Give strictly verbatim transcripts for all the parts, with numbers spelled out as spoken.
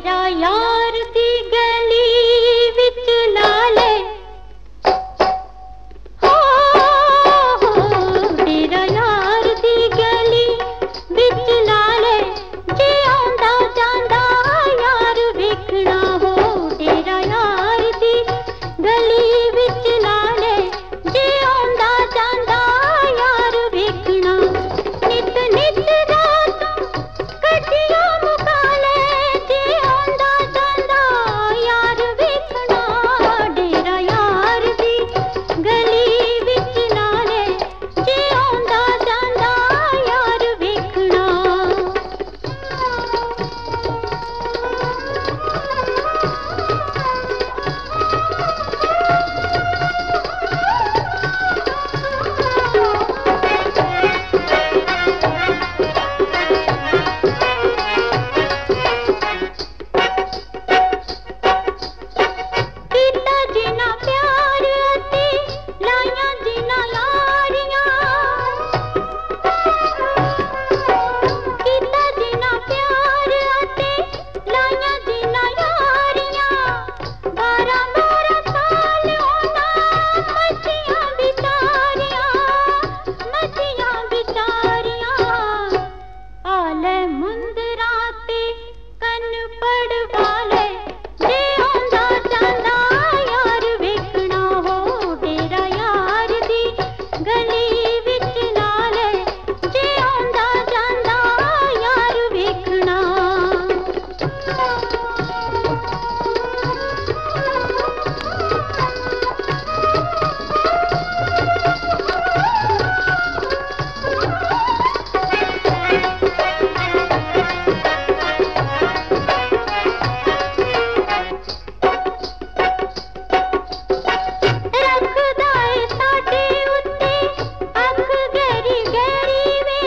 तेरा यार दी गली विच लाले हो, हो तेरा यार दी गली विच लाले जे आंदा जांदा यार वेखना हो। तेरा यार दी गली विच लाले जे आंदा जांदा यार वेखना। नित नित रात कटिया मुकाले जे आंदा जांदा यार वेखना। डेरा यार दी गली विच लाले जे आंदा जांदा यार वेखना। कीता जिना प्यार अते लाइयां जिना यारियां, कीता जिना प्यार अते लाइयां जिना यारियां। बारह बारह साल होना मछियां बिचारियां, मछियां बिचारियां। आले मुंदरा ते कन पड़वाले जे आंदा जांदा यार वेखना हो। डेरा यार दी गली विच लाले जे आंदा जांदा यार वेखना। रखदा ए साडे उत्ते अख गहरी गहरी वे,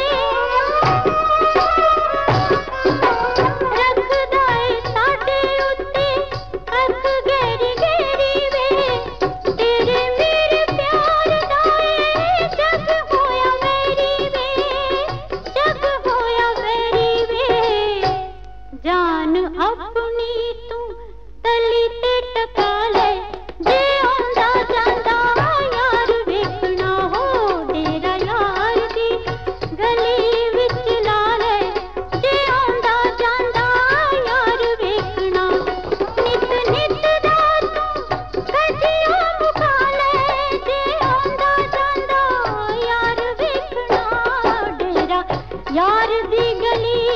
रखदा ए साडे उत्ते अख गहरी गहरी वे। तेरे मेरे प्यार दा ए जग होया मेरी वे, जग होया मेरी वे। जान अपनी तू तली ते टका ले जे आंदा जांदा यार वेखना हो। डेरा यार दी गली विच लाले जे आंदा जांदा यार वेखना। नित नित रात कटिया मुकाले जे आंदा जांदा यार वेखना। डेरा यार दी गली